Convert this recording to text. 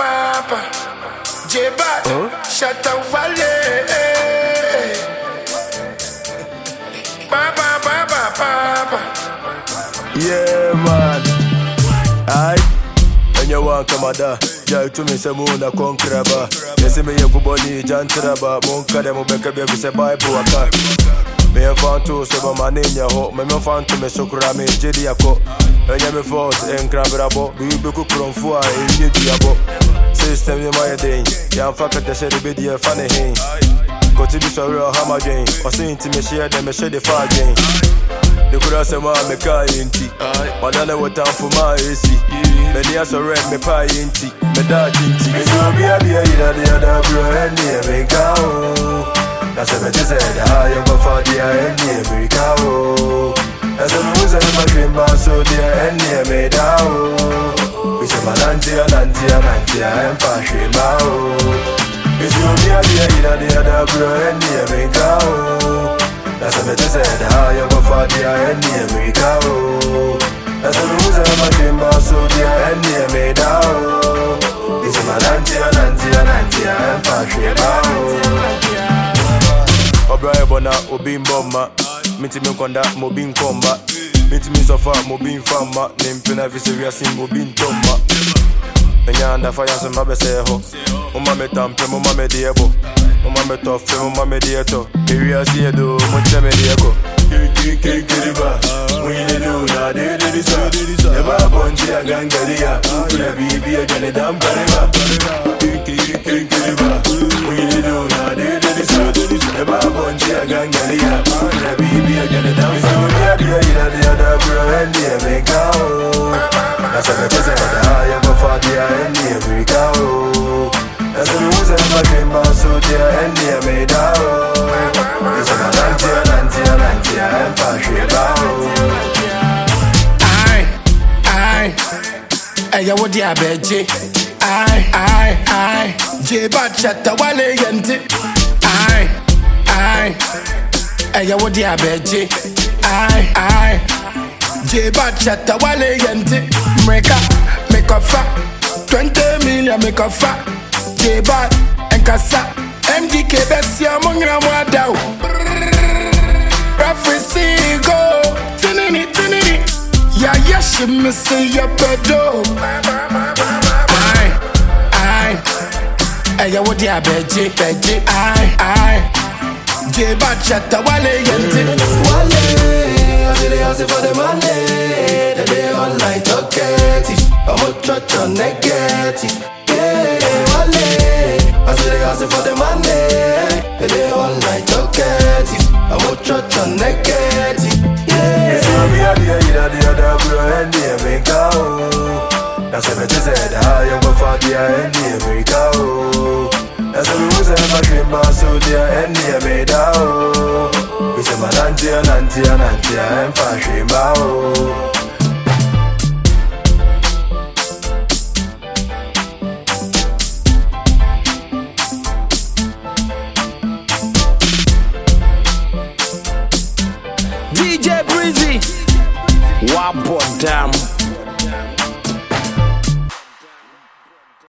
papa. J-Bad, shut up, Wale. Papa, papa, papa. Yeah, man. Aye. And you want come ada. Jack to me say muna konkraba. Yes, me ye kuboni jantraba. Monka de mo beka be say bye buaka. Me fan to so ma nenya ho. Me fan to me sokura me jedi akọ. Enya me fault en krabrabo. Bi be ku kronfo a enye diabo. System ye my day. Ya fa kete se be di fa ne hin. Go to be so real hammer game. Or say inti me share them me share the far game. The cross of my inti. Madana what time for my AC. Many as a red me pie inti. Me dad inti. Me so be a the other bro and near me cow. That's what I said. I am a father and near me cow. That's a loser in my dream bar so dear and near me down. We say my auntie I am fashion bow. Me so be a the other bro and near me cow. That's what I said, I am a father and near me cow. That's a loser, my dream boss, so dear and near me down. This is my auntie, I am fashion bow. Obraya bona, obin bomba. Minti me konda, mobin komba. Minti me sofa, mobin fama. Nimpina viseria sim, mobin tomba. Menyanda fire some babeseho. Mama me tampe, mama me diebo. Mama me tough, mama me dieto. Area see do, much me diego. Kiriba, we do na de so. Never bonji a gangaria. Kula bibi a gane dam kariba. Kiriba, we do na de so. Never bonji a gangaria. Kula bibi a gane dam kariba. The other bro and the America. That's what I said, I am a father and the America. That's the reason my dream boss so dear and near me down. It's a auntie, I am fashion bow. Aye, I would ya beji. Aye, J-Bad chatta wale yenti. Aye, I would ya beji. Aye, J-Bad chatta wale yenti. Make a fa 20 million make a fa. J-Bad and Kasa MDK Bessia Mungra Wadao Referee go Tinini Ya yashi missy ya pedo Aye what ya beji Aye J-Bad chatta wale yenti Wale hustle for the money The day online talkative I'm a church on negative I say they hustle for the money, and they all night talkative. I'm a church on negative. Yeah. It's a the other bro and the America. That's what I said, I am a father and the America. That's the reason my dream boss so dear and the America. We say my auntie, I am fashion bow. DJ Breezy, Wabodam.